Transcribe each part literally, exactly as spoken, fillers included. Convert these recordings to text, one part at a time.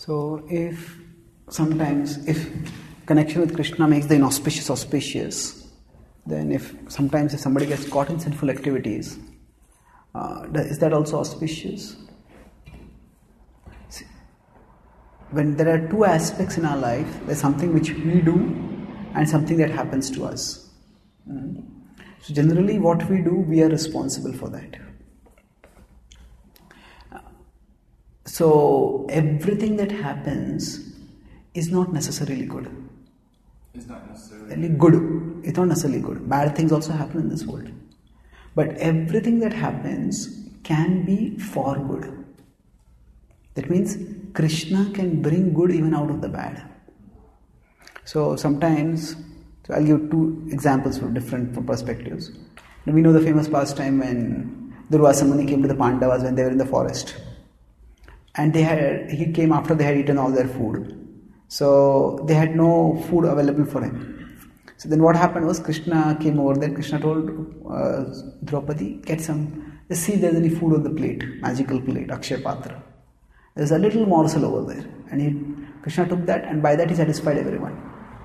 So if sometimes if connection with Krishna makes the inauspicious auspicious, then if sometimes if somebody gets caught in sinful activities, uh, is that also auspicious? See, when there are two aspects in our life, there's something which we do and something that happens to us. Mm. So generally what we do, we are responsible for that. So everything that happens is not necessarily good. It's not necessarily good. It's not necessarily good. Bad things also happen in this world. But everything that happens can be for good. That means Krishna can bring good even out of the bad. So sometimes, so I'll give two examples from different perspectives. Now we know the famous pastime when Durvasa Muni came to the Pandavas when they were in the forest. And they had, he came after they had eaten all their food. So they had no food available for him. So then what happened was Krishna came over there. Krishna told uh, Draupadi, get some, just see if there's any food on the plate, magical plate, Akshay Patra. There's a little morsel over there. And he, Krishna took that, and by that he satisfied everyone.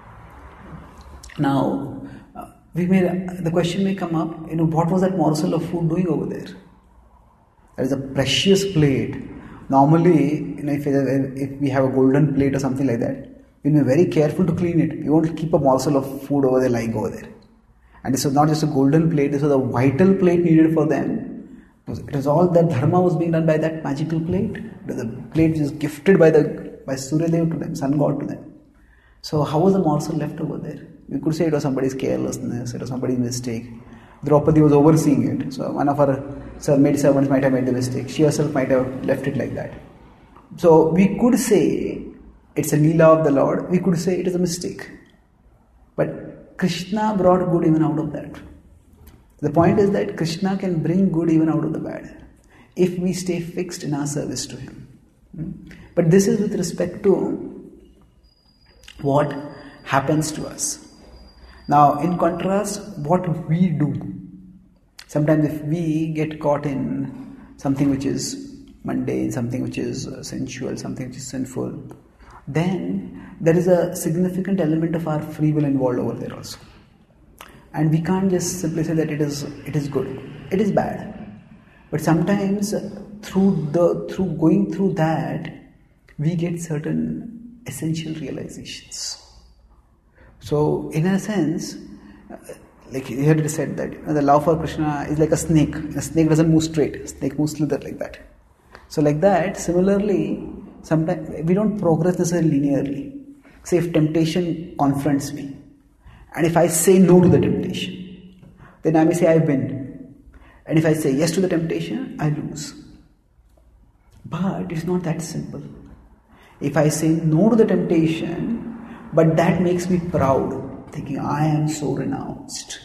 Now, uh, we may, the question may come up, you know, what was that morsel of food doing over there? That is a precious plate. Normally, you know, if, if we have a golden plate or something like that, we'll be very careful to clean it. We won't keep a morsel of food over there lying over there. And this was not just a golden plate, this was a vital plate needed for them. It was, it was all that dharma was being done by that magical plate. It was a plate which was gifted by the by Suryadev to them, sun god to them. So how was the morsel left over there? We could say it was somebody's carelessness, it was somebody's mistake. Draupadi was overseeing it. So one of her maid servants might have made the mistake. She herself might have left it like that. So we could say it's a leela of the Lord. We could say it is a mistake. But Krishna brought good even out of that. The point is that Krishna can bring good even out of the bad if we stay fixed in our service to Him. But this is with respect to what happens to us. Now, in contrast, what we do. Sometimes if we get caught in something which is mundane, something which is sensual, something which is sinful, then there is a significant element of our free will involved over there also. And we can't just simply say that it is it is good. It is bad. But sometimes through the through going through that, we get certain essential realizations. So, in a sense, like here it is said that you know, the love for Krishna is like a snake. A snake doesn't move straight. A snake moves slither like that. So, like that, similarly, sometimes we don't progress necessarily linearly. Say if temptation confronts me, and if I say no to the temptation, then I may say I win. And if I say yes to the temptation, I lose. But it's not that simple. If I say no to the temptation, but that makes me proud, thinking I am so renounced,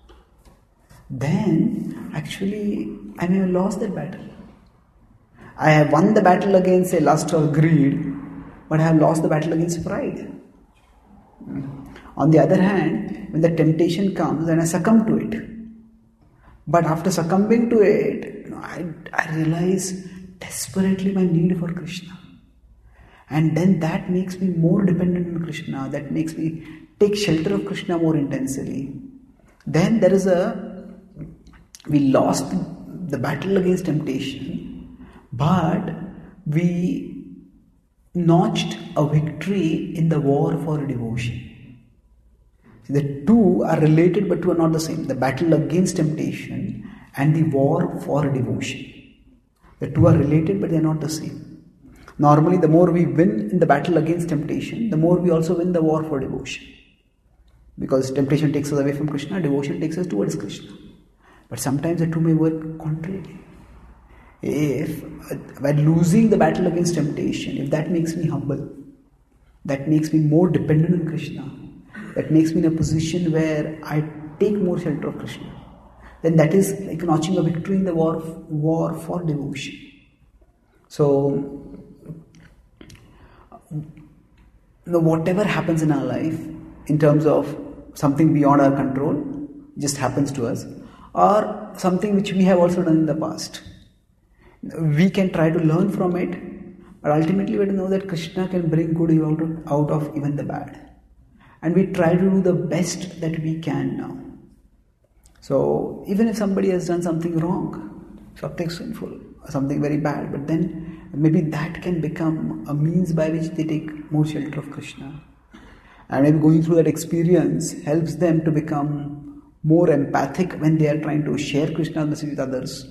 then actually I may have lost that battle. I have won the battle against, say, lust or greed, but I have lost the battle against pride. On the other hand, when the temptation comes and I succumb to it, but after succumbing to it, you know, I, I realize desperately my need for Krishna. And then that makes me more dependent on Krishna, that makes me take shelter of Krishna more intensely. Then there is a, we lost the battle against temptation, but we notched a victory in the war for devotion. See, the two are related but two are not the same. The battle against temptation and the war for devotion. The two are related but they are not the same. Normally, the more we win in the battle against temptation, the more we also win the war for devotion. Because temptation takes us away from Krishna, devotion takes us towards Krishna. But sometimes the two may work contrarily. If, by losing the battle against temptation, if that makes me humble, that makes me more dependent on Krishna, that makes me in a position where I take more shelter of Krishna, then that is like notching a victory in the war, war for devotion. So, you know, whatever happens in our life in terms of something beyond our control just happens to us, or something which we have also done in the past, we can try to learn from it, But ultimately we have to know that Krishna can bring good out of, out of even the bad. And we try to do the best that we can now. So even if somebody has done something wrong, something sinful, or something very bad, but then maybe that can become a means by which they take more shelter of Krishna. And maybe going through that experience helps them to become more empathic when they are trying to share Krishna's message with others.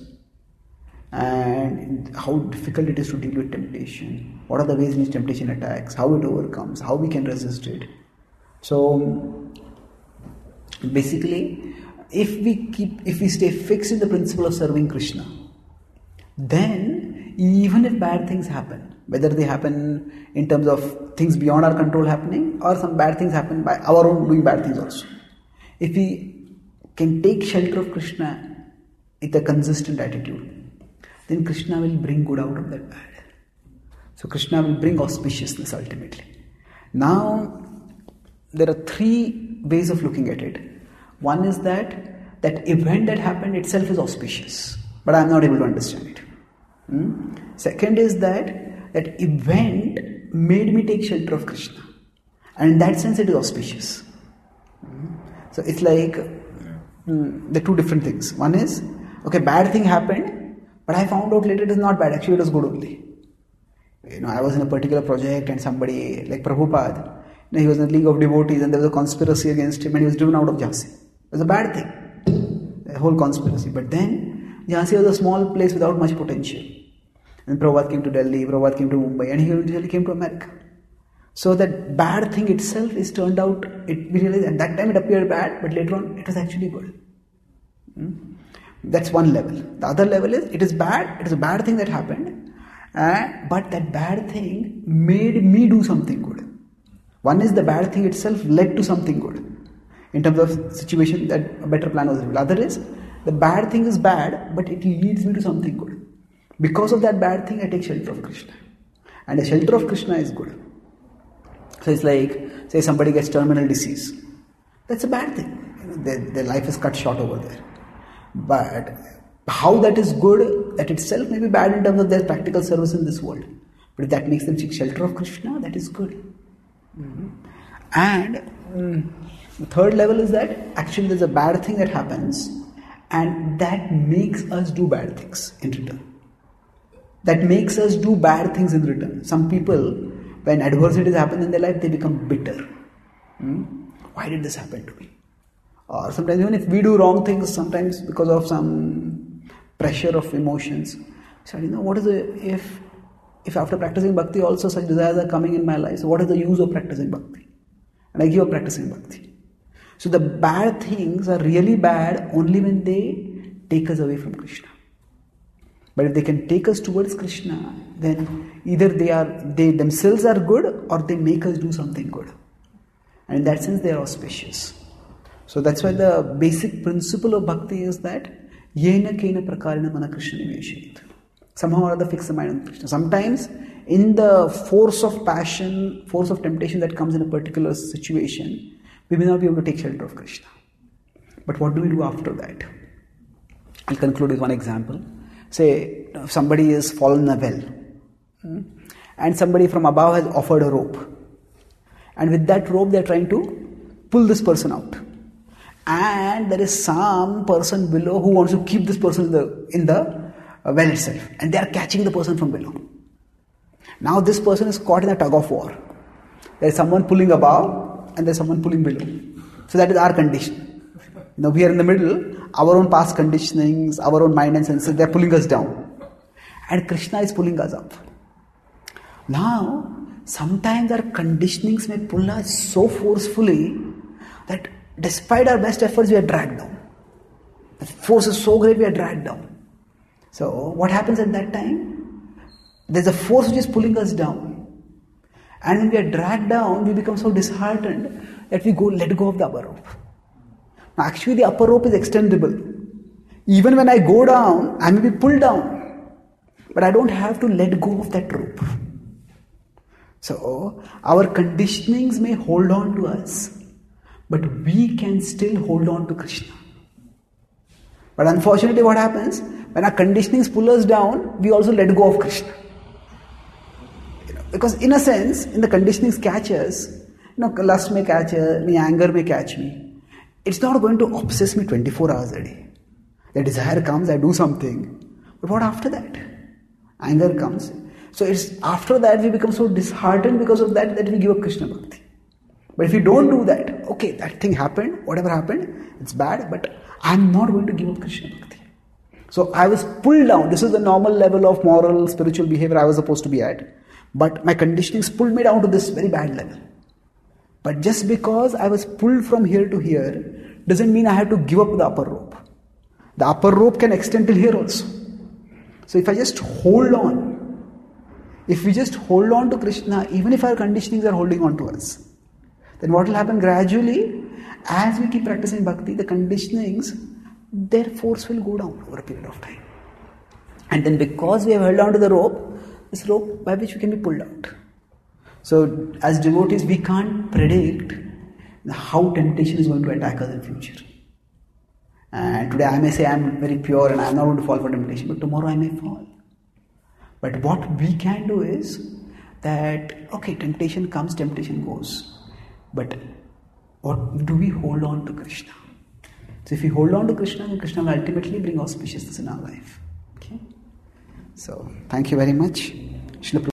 And how difficult it is to deal with temptation. What are the ways in which temptation attacks, how it overcomes, how we can resist it. So basically, if we keep, if we stay fixed in the principle of serving Krishna, then even if bad things happen, whether they happen in terms of things beyond our control happening or some bad things happen by our own doing bad things also, if we can take shelter of Krishna with a consistent attitude, then Krishna will bring good out of that bad. So Krishna will bring auspiciousness ultimately. Now, there are three ways of looking at it. One is that that event that happened itself is auspicious, but I am not able to understand it. Hmm? Second is that that event made me take shelter of Krishna, and in that sense it is auspicious. Hmm? So it's like hmm, the two different things. One is, okay, bad thing happened, but I found out later it is not bad, actually it was good only. You know, I was in a particular project and somebody like Prabhupada, you know, he was in a league of devotees and there was a conspiracy against him and he was driven out of Jhansi. It was a bad thing, the whole conspiracy. But then Jhansi was a small place without much potential. And Prabhupada came to Delhi, Prabhupada came to Mumbai, and he eventually came to America. So that bad thing itself is turned out, it, we realized at that time it appeared bad, but later on it was actually good. Hmm? That's one level. The other level is, it is bad, it is a bad thing that happened, uh, but that bad thing made me do something good. One is the bad thing itself led to something good, in terms of situation that a better plan was revealed. Other is, the bad thing is bad, but it leads me to something good. Because of that bad thing, I take shelter of Krishna. And the shelter of Krishna is good. So it's like, say somebody gets terminal disease. That's a bad thing. You know, their, their life is cut short over there. But how that is good, that itself may be bad in terms of their practical service in this world. But if that makes them seek shelter of Krishna, that is good. Mm-hmm. And um, the third level is that actually there's a bad thing that happens and that makes us do bad things in return. That makes us do bad things in return. Some people, when adversities happen in their life, they become bitter. Hmm? Why did this happen to me? Or sometimes even if we do wrong things, sometimes because of some pressure of emotions. So you know, what is the, if if after practicing bhakti also such desires are coming in my life, so what is the use of practicing bhakti? And I give up practicing bhakti. So the bad things are really bad only when they take us away from Krishna. But if they can take us towards Krishna, then either they are they themselves are good or they make us do something good. And in that sense they are auspicious. So that's why the basic principle of bhakti is that yena kena prakarena mana Krishna niveshayet. Somehow or other fix the mind on Krishna. Sometimes in the force of passion, force of temptation that comes in a particular situation, we may not be able to take shelter of Krishna. But what do we do after that? I'll conclude with one example. Say somebody is fallen in a well and somebody from above has offered a rope, and with that rope they are trying to pull this person out, and there is some person below who wants to keep this person in the, in the well itself, and they are catching the person from below. Now this person is caught in a tug of war. There is someone pulling above and there is someone pulling below. So that is our condition. You know, we are in the middle. Our own past conditionings, our own mind and senses, they are pulling us down. And Krishna is pulling us up. Now, sometimes our conditionings may pull us so forcefully that despite our best efforts, we are dragged down. The force is so great, we are dragged down. So, what happens at that time? There's a force which is pulling us down. And when we are dragged down, we become so disheartened that we go let go of the upper rope. Now, actually, the upper rope is extendable. Even when I go down, I may be pulled down. But I don't have to let go of that rope. So, our conditionings may hold on to us, but we can still hold on to Krishna. But unfortunately, what happens? When our conditionings pull us down, we also let go of Krishna. You know, because in a sense, in the conditionings catch us, you know, lust may catch me, anger may catch me. It's not going to obsess me twenty-four hours a day. The desire comes, I do something. But what after that? Anger comes. So it's after that we become so disheartened because of that that we give up Krishna Bhakti. But if you don't do that, okay, that thing happened, whatever happened, it's bad, but I'm not going to give up Krishna Bhakti. So I was pulled down. This is the normal level of moral, spiritual behavior I was supposed to be at. But my conditionings pulled me down to this very bad level. But just because I was pulled from here to here, doesn't mean I have to give up the upper rope. The upper rope can extend till here also. So if I just hold on, if we just hold on to Krishna, even if our conditionings are holding on to us, then what will happen gradually, as we keep practicing bhakti, the conditionings, their force will go down over a period of time. And then because we have held on to the rope, this rope by which we can be pulled out. So as devotees, we can't predict how temptation is going to attack us in future. And today I may say I am very pure and I am not going to fall for temptation, but tomorrow I may fall. But what we can do is that, okay, temptation comes, temptation goes. But what do we hold on to Krishna? So if we hold on to Krishna, then Krishna will ultimately bring auspiciousness in our life. Okay? So, thank you very much. Srila